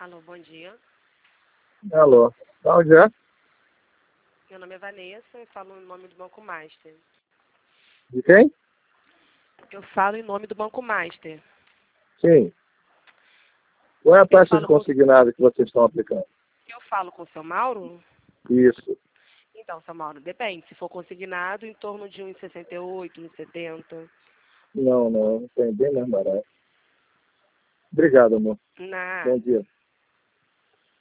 Alô, bom dia. Alô, onde é? Meu nome é Vanessa, eu falo em nome do Banco Master. De quem? Eu falo em nome do Banco Master. Sim. Qual é a Eu taxa de falo com, consignado que vocês estão aplicando? eu falo com o seu Mauro? Isso. Então, seu Mauro, depende. Se for consignado, em torno de 1,68, 1,70. Não, tem bem mais barato. Obrigado, amor. Na Bom dia.